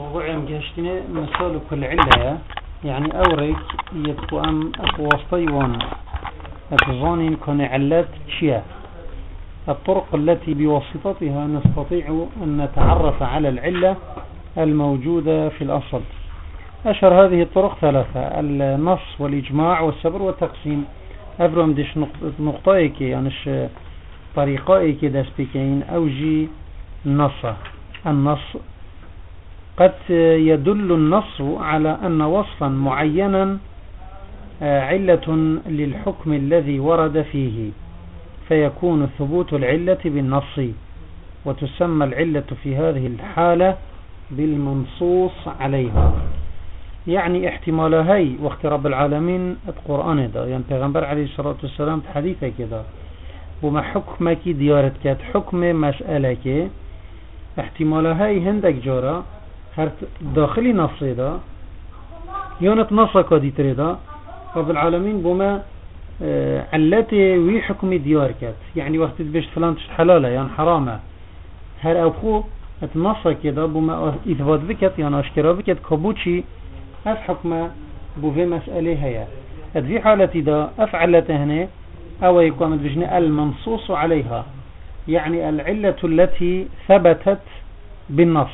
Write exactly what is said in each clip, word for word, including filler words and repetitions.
موضوع مجهشتنا مثال كل علة يعني أوريك يتقوم أتوسطيون أتظانين كون علات شيا الطرق التي بواسطتها نستطيع أن نتعرف على العلة الموجودة في الأصل. أشهر هذه الطرق ثلاثة: النص والإجماع والسبر والتقسيم. أفرم ديش نقطائك يعني طريقائك داس بكين أوجي النص. النص قد يدل النص على أن وصفا معينا علة للحكم الذي ورد فيه، فيكون ثبوت العلة بالنص، وتسمى العلة في هذه الحالة بالمنصوص عليها. يعني احتمال هاي وقت رب العالمين القرآن ده يعني پیغمبر عليه الصلاة والسلام حديثة كده وما حكمك ديارتك حكم مسألة احتمال هاي هندك جورا هر داخلي نصي ده يونت نصك دي تريدا رب العالمين بما اه علتي وي حكم دياركت يعني وقت بيش فلان حلالة يعني حرامة هر أبخو اتنصك كده بما إثبات بكت يعني أشكرا بكت كبوتشي أف حكمة بوفي مسألة هيا في حالة دا أفعلته هنا أو يكون بجنة المنصوص عليها يعني العلة التي ثبتت بالنص،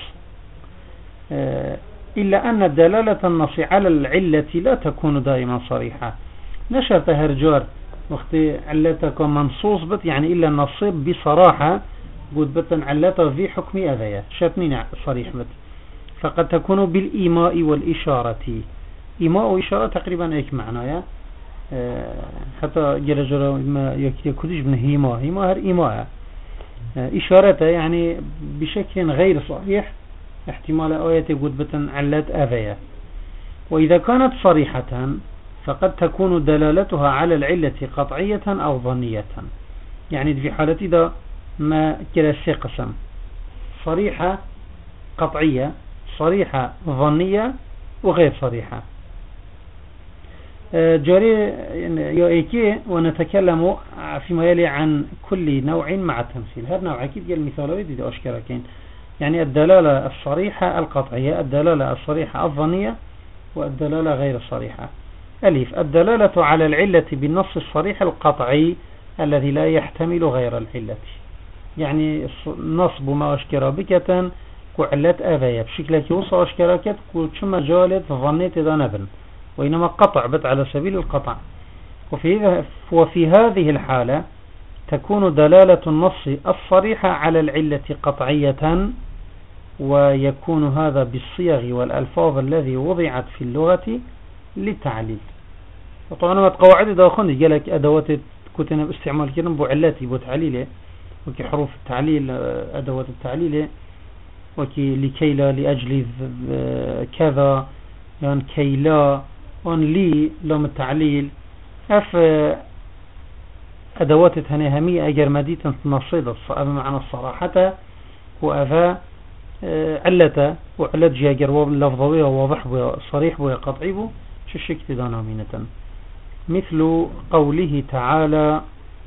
إلا أن دلالة النص على العلة لا تكون دائما صريحة. نشرت هرجار وقت علتك منصوص بت يعني إلا النصيب بصراحة قد بتن علتها في حكم أذية شرطنين صريح بت، فقد تكون بالإيماء والإشارة. إيماء وإشارة تقريبا إيك معناها أه حتى جل جل ما يكتش من هيما هيما هر إيماء أه إشارة يعني بشكل غير صحيح احتمال آية قد بتن علت أذية. وإذا كانت صريحة فقد تكون دلالتها على العلة قطعية أو ظنية. يعني في حالة إذا ما كلا قسم صريحة قطعية صريحة ظنية وغير صريحة. جاري يأيكي ونتكلم فيما يلي عن كل نوع مع التمثيل. هذا نوع أكيد قال مثاله دي أشكركين يعني الدلالة الصريحة القطعية، الدلالة الصريحة الظنية، والدلالة غير الصريحة. ألف: الدلالة على العلة بالنص الصريح القطعي الذي لا يحتمل غير العلة. يعني نصب ما أشكر بكة كعلت أذية بشكل يوصى أشكركت كما جالت ظنيت إذا نبن، وإنما قطع بت على سبيل القطع. وفي, وفي هذه الحالة تكون دلالة النص الصريحة على العلة قطعية، ويكون هذا بالصيغ والألفاظ الذي وضعت في اللغة للتعليل. وطبعا ما تقواعد داخل جالك أدوات كتنا باستعمال كنا بعلاتي بتعليله وكي حروف التعليل أدوات التعليل وكي لكي لا لأجل كذا يعني كي لا وان لي لام التعليل أف أدوات هنيهمية أجر مديتا نصيدة معنى الصراحة وأفا علة وعلت جاجر لفظوية وواضح صريح وقطعي ششكت دانا مينة. مثل قوله تعالى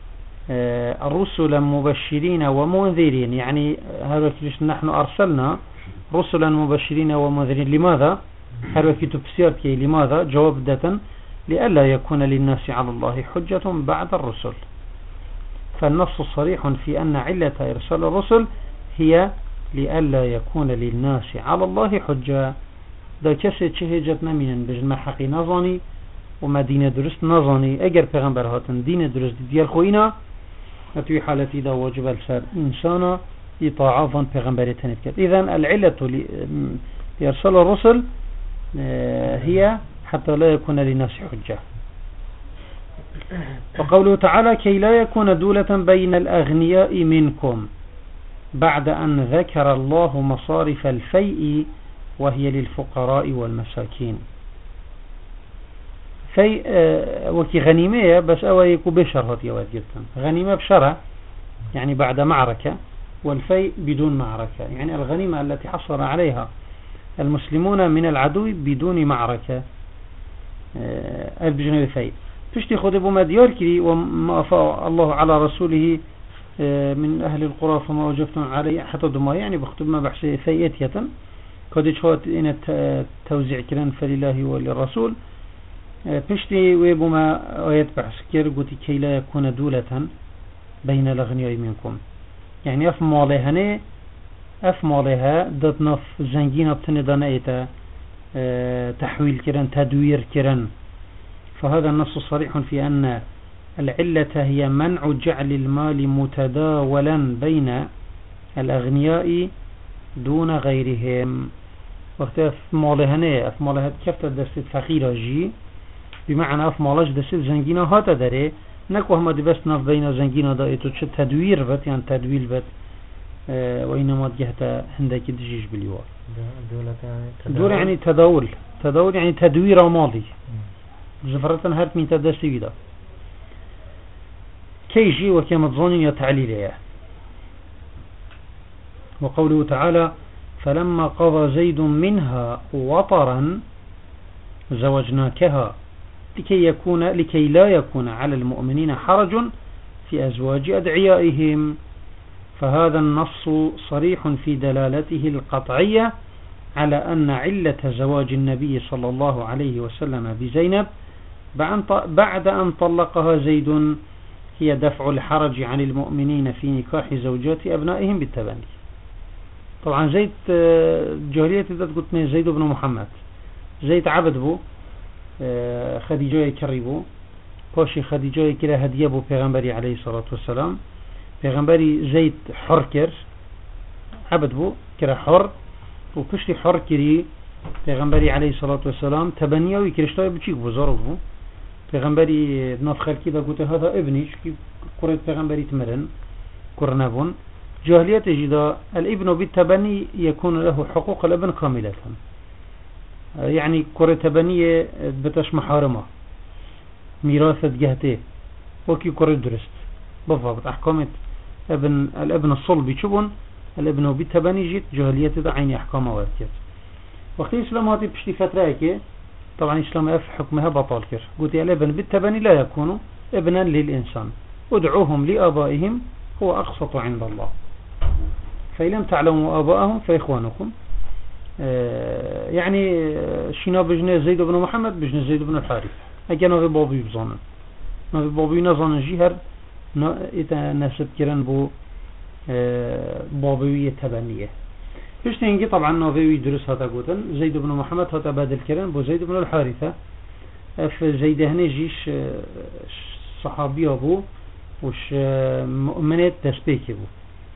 رسلا مبشرين ومنذرين، يعني هذا نحن أرسلنا رسلا مبشرين ومنذرين. لماذا؟ هذا كتب سيرتي. لماذا؟ جواب داتا لئلا يكون للناس على الله حجة بعد الرسل. فالنص صريح في أن علة إرسال الرسل هي لئلا يكون للناس على الله حجة. دا كسي تشهجتنا من بجمع حقي نظاني وما دين درست نظاني اگر پیغمبر هاتن دين درست ديال خوينا في حالة دا واجب السر إنسانا إطاعافا پیغمبر تنفكت. إذن العلة لإرسال الرسل هي حتى لا يكون للناس حجة. وقوله تعالى كي لا يكون دولة بين الأغنياء منكم بعد أن ذكر الله مصارف الفيء وهي للفقراء والمساكين. في وكي غنيمة بس أو يكو بشر هاتي أواد جدا. غنيمة بشرة يعني بعد معركة، والفيء بدون معركة يعني الغنيمة التي حصل عليها المسلمون من العدو بدون معركة ألف بجنيه الفيء. تشتي خذبوا ما ديار كذي وما أفاء الله على رسوله من أهل القرى فما وجفتم عليه حتى دماء يعني بختب ما بحث فيئتية كده شوات إن توزيع كران فلله وللرسول بشتي ويبما آيات بحث كير قلت كي لا يكون دولة بين الأغنياء منكم يعني أف مالها أف مالها دتنف زنجين بتندان إيتا تحويل كران تدوير كران فهذا النص صريح في أن العلة هي منع جعل المال متداولا بين الأغنياء دون غيرهم وقت أف مالها أف مالها كيف تدرس فقيرة جي بمعنى أف مالش دست زنجينة هاتا داره نكو هما دي بس نف بين زنجينة دائتو چه تدوير بات يعني تدويل بات اه وإنما جهتا هندك دجيج باليوار دور يعني تداول تداول يعني تدوير ماضي زفرتن هرت من تدرسي بدا كيجي وكما تظنين يتعليل وقوله تعالى فلما قضى زيد منها وطرا زوجناكها لكي يكون لكي لا يكون على المؤمنين حرج في أزواج أدعيائهم فهذا النص صريح في دلالته القطعية على أن علة زواج النبي صلى الله عليه وسلم بزينب بعد أن طلقها زيد هي دفع الحرج عن المؤمنين في نكاح زوجات أبنائهم بالتبني. طبعا زيد جاهلية قلت من زيد بن محمد زيد عبد بو خديجة كريبو باشي خديجة كلا هدية بو پیغمبري عليه الصلاة والسلام پیغمبري زيد حر كر عبد بو كرا حر وكشتي حر كري پیغمبري عليه الصلاة والسلام تبنيه ويكرشتاي بچيك بزارو بو پیغمبري ناف خلقي دا قلت هذا ابني شكي قرد پیغمبري تمرن كرنبون جاهلية جدا الابن بالتبني يكون له حقوق الابن كاملة يعني كرة تبنية بتش محارمة ميراثة جهته وكي كرة درست بالضبط أحكامت ابن الابن الصلبي شبون الابن بالتبني جيت جاهلية دا عيني أحكامه وارتيت وقت الإسلام هاتي بشتي فترة طبعا الإسلام أف حكمها بطال كر قلت الابن بالتبني لا يكون ابنا للإنسان ادعوهم لآبائهم هو أقسط عند الله فإن لم تعلموا آباءهم فإخوانكم آه يعني شنا بجنة زيد بن محمد بجنة زيد بن الحارث أجا نوغي بابي بزانا نوغي بابي نظانا جيهر إذا نسب كران بو آه بابوية تبنية فيش تنجي طبعا نوغي يدرس هذا قوتن زيد بن محمد هذا بادل كران بو زيد بن الحارثة في زيد هني جيش صحابي أبو وش مؤمنات تسبيك أبو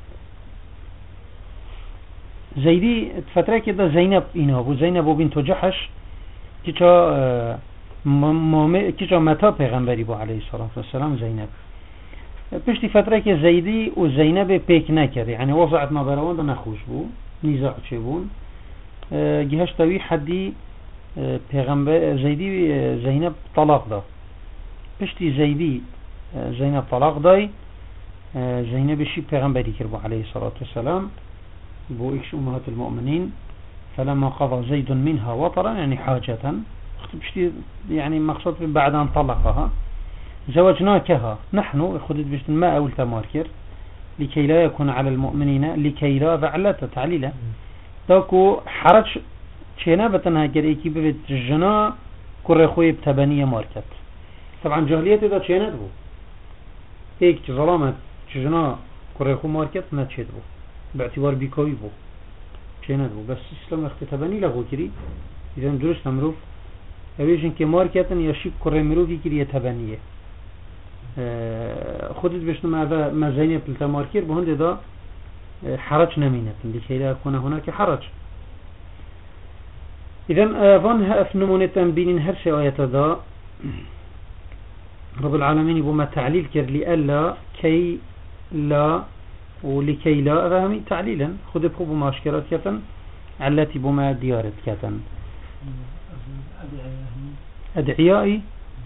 زيدي فترة كده زينب إنها أبو زينب بنت جحش كيشا مم كيشا متى پیغمبری بو عليه الصلاة والسلام زينب بشتي فترة كده زيدي وزينب بيك نكر يعني وضعت ما بروان ده نخوش بو نزاع شبون جهش توي حدي پیغمبر زيدي زينب طلاق ده بشتي زيدي زينب طلاق داي زينب شي پیغمبری كربو عليه الصلاة والسلام بو إيش أمهات المؤمنين فلما قضى زيد منها وطرا يعني حاجة بشتي يعني مقصود بعد أن طلقها زوجناكها نحن خدت بشت الماء والتماركر لكي لا يكون على المؤمنين لكي لا فعلت تعليلا تاكو حرج شينا بتنها كريكي ببت الجنا كره خوي بتبنية ماركت طبعا جاهلية إذا شينا دبو هيك ظلامت جنا كره خو ماركت ما تشد بو باعتبار بيكوي بو شينا دبو بس إسلام اختتبني لغو كري إذا درست مروف اویشن که مارکتن یا شیب کره مروفی که لیه تبنیه خودت بشنم هذا ما زينب التماركير بهند دا حرج نمينة لكي لا يكون هناك حرج. إذن أظن أفنمون تنبين هرش آية دا رب العالمين بما تعليل كر لألا كي لا ولكي لا أفهمي تعليلا خذ بخوب ما أشكرت كتن التي بما ديارت كتن أدعيائي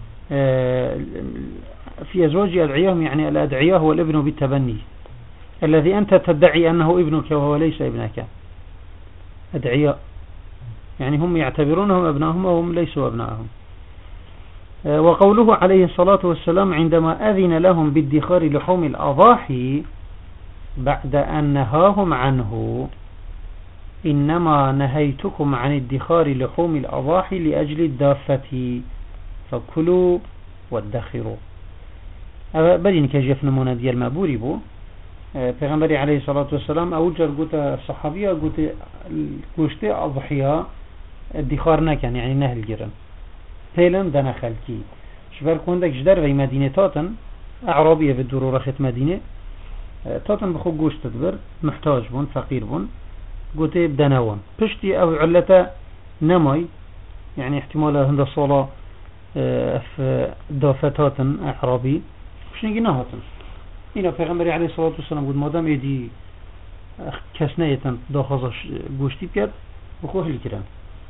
في أزواج أدعيائهم يعني الأدعياء هو الابن بالتبني الذي أنت تدعي أنه ابنك وهو ليس ابنك. أدعياء يعني هم يعتبرونهم أبنائهم وهم ليسوا أبنائهم. وقوله عليه الصلاة والسلام عندما أذن لهم بادخار لحوم الأضاحي بعد أن نهاهم عنه إنما نهيتكم عن ادخار لحوم الأضاحي لأجل الدافة فكلوا وادخروا. بدين كجف نمونا ديال المابوري بو پیغمبر عليه الصلاة والسلام أوجر قلت الصحابية قلت قشت أضحية ادخار نكن يعني نهل جرن هيلن دنا خلكي شبر كوندك جدر في مدينة تاتن أعرابية في الدور رخت مدينة تاتن بخو قوش تدبر محتاج بون فقير بون قلت بدناون بشتي أو علته نماي يعني احتمال هند الصلاة في دافتاتن أعرابي مش نجي نهاتن هنا پیغمبر عليه الصلاة والسلام قلت مادام يدي كسنيتن داخل قوشتي بكت بخوه الكرام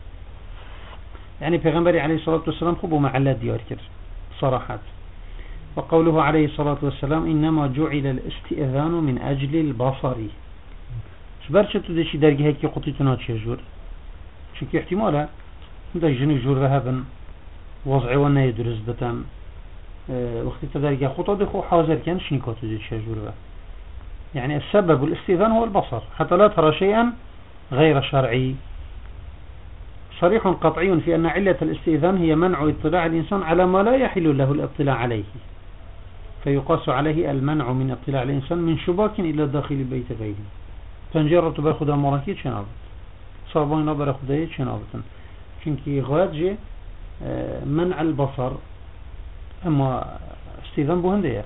يعني پیغمبر عليه الصلاة والسلام خبوا معلات ديار كر صراحات. وقوله عليه الصلاة والسلام إنما جعل الاستئذان من أجل البصر شبرشتو دشي درجة هيك قطيتنا تشجور شكي احتمالا ده جني جور ذهبا وضعي وانا يدرس بتام اه وقت تدرجة خطا دخو حاضر كان شنيكاتو دي تشجور يعني السبب الاستئذان هو البصر حتى لا ترى شيئا غير شرعي صريح قطعي في أن علة الاستئذان هي منع اطلاع الإنسان على ما لا يحل له الاطلاع عليه فيقاس عليه المنع من اطلاع الإنسان من شباك إلى داخل بيت غيره تنجرة برخدا مراكي چنابت صابين برخدا چنابتن چونكي غايت جي منع البصر أما استئذان بوهنده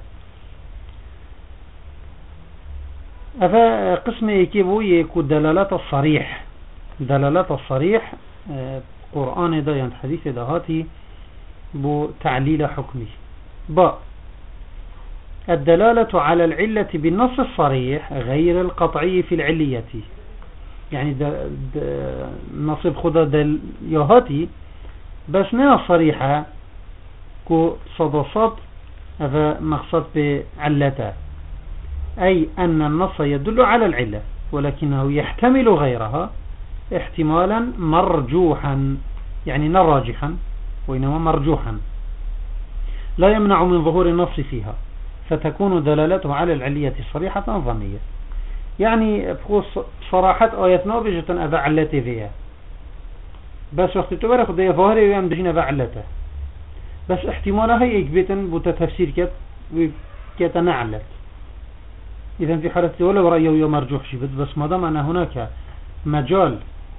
أفا قسم يكيبو يكو دلالات الصريح دلالات الصريح قرآن دا يعني حديث دا هاتي بو تعليل حكمي با الدلالة على العلة بالنص الصريح غير القطعي في العلية يعني دا دا نصب خدا دل يهاتي بس نا صريحة كو صدصات هذا مقصد بعلته أي أن النص يدل على العلة ولكنه يحتمل غيرها احتمالا مرجوحا يعني نراجحا وإنما مرجوحا لا يمنع من ظهور النص فيها فتكون دلالته على العلية صريحة ظنية يعني بخصوص صراحة آياتنا بجة أبا علته فيها بس وقت تبارك دي ظاهري ويام دجين أبا علته بس احتمالها هي إكبتا بوتا تفسير كت وكتنعلت إذن في حالة ولو رأيه مرجوح شبت بس ما دام أن هناك مجال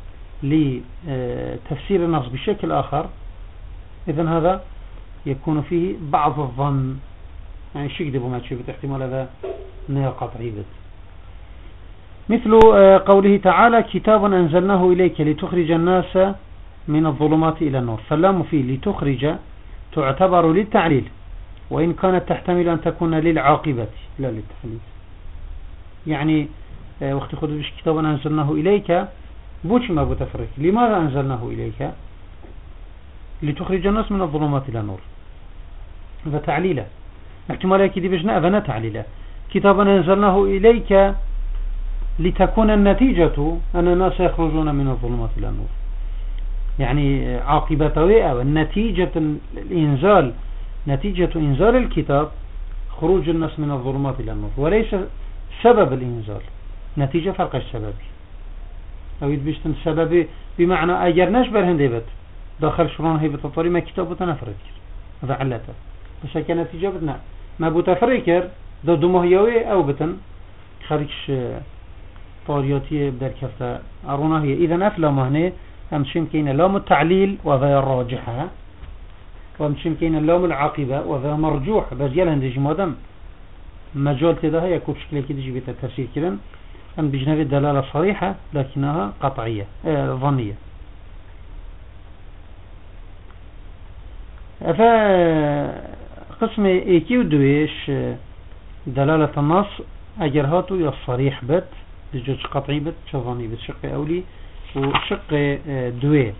لتفسير النص بشكل آخر إذن هذا يكون فيه بعض الظن يعني شيء دبو ما تشوفت احتمال هذا نيا قطعي بد مثل قوله تعالى كتاب أنزلناه إليك لتخرج الناس من الظلمات إلى النور فاللام فيه لتخرج تعتبر للتعليل وإن كانت تحتمل أن تكون للعاقبة لا للتحليل يعني وقت خدوش كتاب أنزلناه إليك بوش ما بتفرق لماذا أنزلناه إليك لتخرج الناس من الظلمات إلى النور فتعليله احتمال يكيد بجنا أبنى تعليله كتاب أنزلناه إليك لتكون النتيجة أن الناس يخرجون من الظلمات إلى النور يعني عاقبته أو النتيجة الإنزال نتيجة إنزال الكتاب خروج الناس من الظلمات إلى النور وليس سبب الإنزال نتيجة فرق السبب أو يدبشتن سبب بمعنى أجر نشبر هندبت داخل شرون هي بتطوري ما كتاب بتنفرد هذا علته بس كان نتيجة بدنا ما بتفريكر دو دمهيوي أو بتن خارجش طارياتي بدر كفتا أرونا هي إذا أفلا مهنه همشين كين اللام التعليل وذا الراجحة وهمشين كين اللام العاقبة وذا مرجوح بجيال هندج مادم مجال تده يكون شكله كده جبت التفسير كده أم بجنب الدلالة صريحة لكنها قطعية آه ظنية فقسم ايكي ودويش دلالة النص اجر هاتو يا صريح بت بجوج قطعي بت شظني بت شق اولي وشق دوي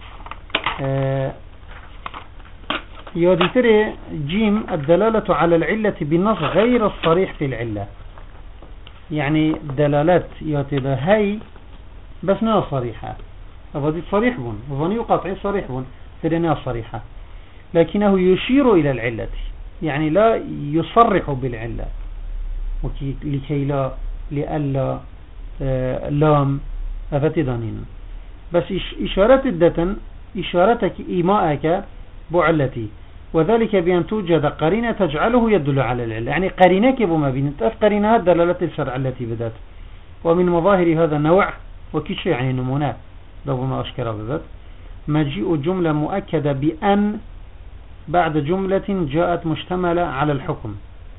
يودي تري جيم الدلالة على العلة بالنص غير الصريح في العلة يعني دلالات يعتبر هاي بس نا صريحة أبدي صريح بون ظني وقطعي صريح بون ترينا صريحة لكنه يشير إلى العلة يعني لا يصرح بالعلة لكي لا لألا آه لام أفتدانين بس إشارة الدتن إشارتك إيماءك بعلتي، وذلك بأن توجد قرينة تجعله يدل على العلة، يعني قرينك بما بين تأف قرينة دلالة الشرع التي بدأت. ومن مظاهر هذا النوع وكيش يعني نمونات لو ما أشكر بذات مجيء جملة مؤكدة بأن بعد جملة جاءت مشتملة على الحكم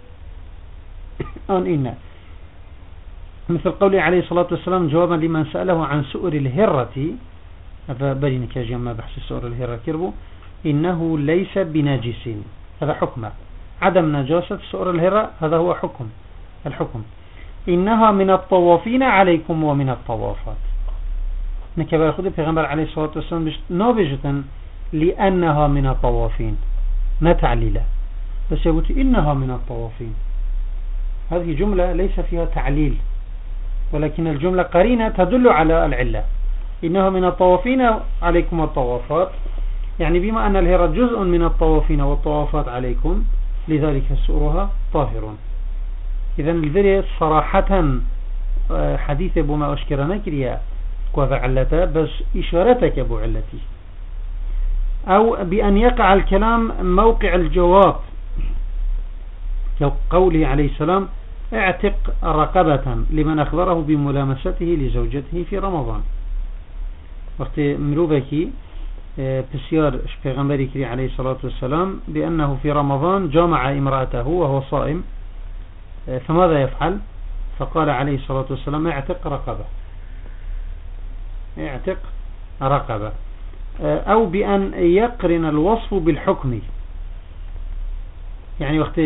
أن إن، مثل قوله عليه الصلاة والسلام جوابا لمن سأله عن سؤر الهرة، فبرينك يا جماعة بحث سؤر الهرة كربو إنه ليس بناجس، هذا حكمه عدم نجاسة سؤر الهرة، هذا هو حكم الحكم. إنها من الطوافين عليكم ومن الطوافات، نكبر خذ البيغمبر عليه الصلاة والسلام نابجة لأنها من الطوافين نتعليله، بس يقول إنها من الطوافين، هذه جملة ليس فيها تعليل ولكن الجملة قرينة تدل على العلة. إنها من الطوافين عليكم الطوافات، يعني بما أن الهرة جزء من الطوافين والطوافات عليكم لذلك سؤرها طاهر. إذن الفيديو صراحة حديث أبو ما أشكر نكريا كوفا علتا، بس إشارتك أبو علتي، أو بأن يقع الكلام موقع الجواب قوله عليه السلام اعتق رقبة لمن أخبره بملامسته لزوجته في رمضان. وقت مروبكي بسيار پیغمبری كري عليه الصلاة والسلام بأنه في رمضان جامع امرأته وهو صائم، فماذا يفعل؟ فقال عليه الصلاة والسلام اعتق رقبة، اعتق رقبة. أو بأن يقرن الوصف بالحكم، يعني وقت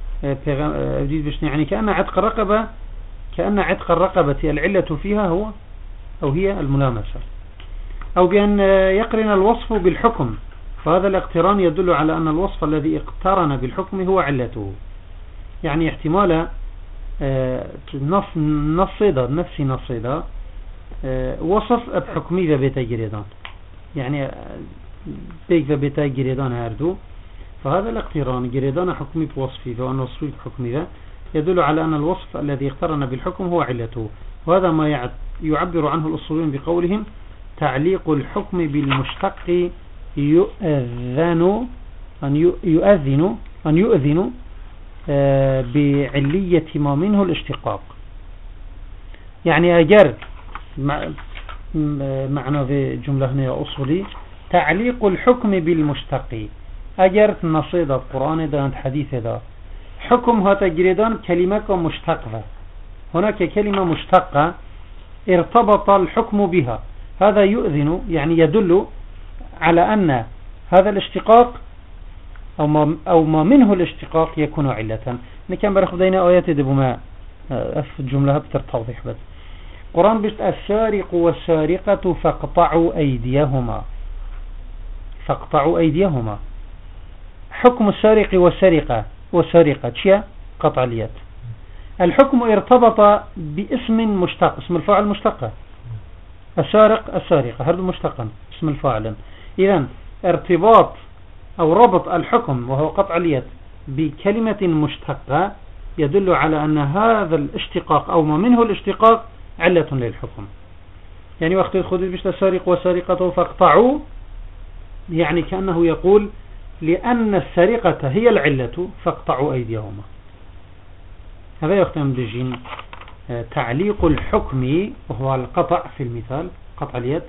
يعني كأن عتق الرقبة كأن عتق الرقبة العلة فيها هو أو هي الملامسة. أو بأن يقرن الوصف بالحكم، فهذا الاقتران يدل على أن الوصف الذي اقترن بالحكم هو علته، يعني احتمال نص نصيدة نفسي نصيدة وصف بحكمي ببيتا جريدان، يعني بيك ببيتا جريدان هاردو، فهذا الاقتران جريدان حكمي بوصفي، فأن وصفي بحكمي يدل على أن الوصف الذي اقترن بالحكم هو علته. وهذا ما يعبر عنه الأصوليون بقولهم تعليق الحكم بالمشتق يؤذن أن يؤذن أن يؤذن بعلية ما منه الاشتقاق. يعني أجر معنى في جملة هنا أصولي تعليق الحكم بالمشتق، أجر نصيد القرآن ده حديث ده حكم هذا جريدان كلمة مشتقة، هناك كلمة مشتقة ارتبط الحكم بها، هذا يؤذن يعني يدل على أن هذا الاشتقاق أو ما, أو ما منه الاشتقاق يكون علة. نكمل برخ بدينا آيات دبو ما أف جملة بترتوضح بس. قرآن بيشت السارق والسارقة فاقطعوا أيديهما، فاقطعوا أيديهما. حكم السارق والسرقة والسرقة شيء قطع اليد. الحكم ارتبط باسم مشتق، اسم الفاعل مشتقة، السارق السارقة هذا مشتقا اسم الفاعل. إذن ارتباط أو ربط الحكم وهو قطع اليد بكلمة مشتقة يدل على أن هذا الاشتقاق أو ما منه الاشتقاق علة للحكم. يعني وقت الخدود بيشت السارق وسارقته فاقطعوا، يعني كأنه يقول لأن السرقة هي العلة فاقطعوا أيديهما. هذا يختم بجين تعليق الحكم وهو القطع في المثال قطع اليد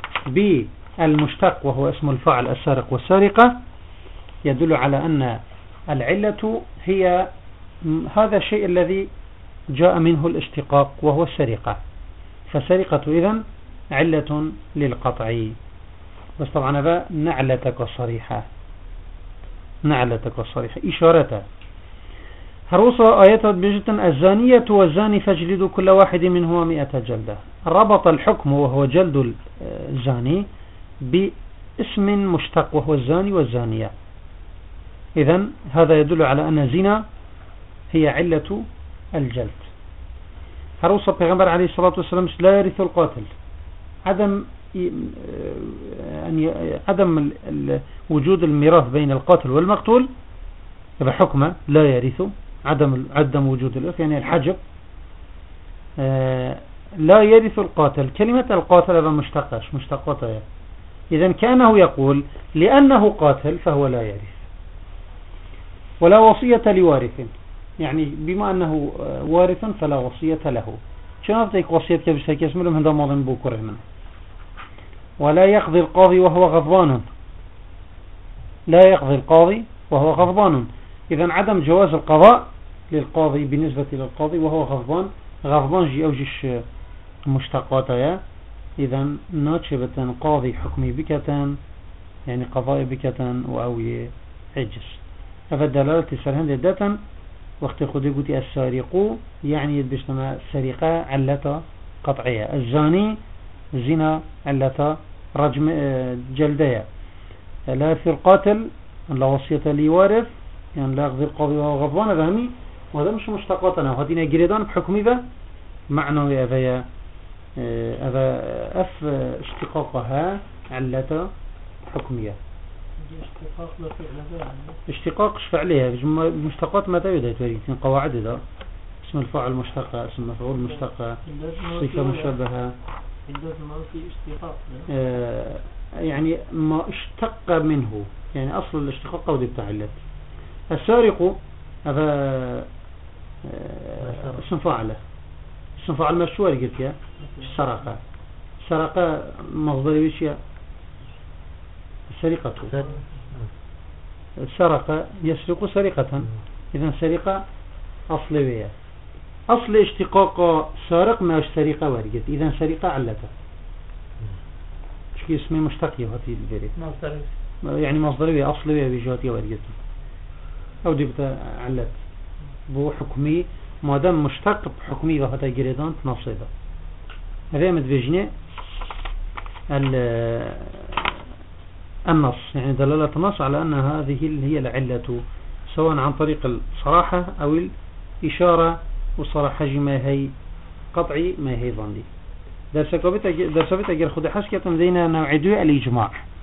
بالمشتق وهو اسم الفاعل السارق والسارقة يدل على أن العلة هي هذا الشيء الذي جاء منه الاشتقاق وهو السرقة، فالسرقة إذن علة للقطع. بس طبعا هذا نعلتك الصريحة، نعلتك الصريحة إشارة هروسة آيات بجتا الزانية والزاني فاجلدوا كل واحد منهما مئة جلدة. ربط الحكم وهو جلد الزاني باسم مشتق وهو الزاني والزانية، إذن هذا يدل على أن زنا هي علة الجلد. هروسة پیغمبر عليه الصلاة والسلام لا يرث القاتل، عدم عدم وجود الميراث بين القاتل والمقتول بحكمه لا يرث، عدم عدم وجود الإرث يعني الحجب. لا يرث القاتل. كلمة القاتل هذا مشتقش مشتقاتها. إذا كانه يقول لأنه قاتل فهو لا يرث. ولا وصية لوارث، يعني بما أنه وارث فلا وصية له. شنو أعطيك وصية كبسة كاسملهم هذا ماضي بوكره منه. ولا يقضي القاضي وهو غضبان. لا يقضي القاضي وهو غضبان. إذا عدم جواز القضاء للقاضي بالنسبة للقاضي وهو غضبان. غضبان جي أوجش مشتقاتها. إذا ناتشبة قاضي حكمي بكتان يعني قضاء بكتان وأوي عجز. هذا دلالة سرهند داتا وقت خدي قلتي السارق يعني يدبشتما السرقة علة قطعية. الزاني زنا علة رجم جلدية. لا يرث القاتل لا وصية لوارث يعني لا يقضي القاضي وهو غضبان. هذا همي وهذا مش مشتقاتنا وهذين جريدان بحكمي ذا معنى هذا هذا أف اشتقاقها علة حكمية. اشتقاق لفعل اشتقاق فعليها مشتقات متى يدها تريد قواعد ذا اسم الفاعل مشتقة اسم مفعول مشتقة صفة مشبهة آه يعني ما اشتق منه يعني أصل الاشتقاق قود بتاعلت. السارق هذا آه اسم فاعله اسم فاعل مشهور قلت يا السرقة. السرقة مصدر وشيء السرقة. سرق يسرق سرقة. إذا سرقة أصلية. أصل اشتقاق سارق ما سرقة وارجت. إذا سرقة علته شو اسمه مشتقي هاتي البريد يعني مصدرية أصلية بجهاتي وارجت أو دبت علت بو حكمي ما دام مشتق بحكمي وهذا جريدان نصيبه. هذا متفجنة النص يعني دلالة النص على أن هذه هي العلة سواء عن طريق الصراحة أو الإشارة. وصراحة ما هي قطعي ما هي ظني. درس كبيت درس كبيت أجر خد حسكة دينا نوعدوا الإجماع.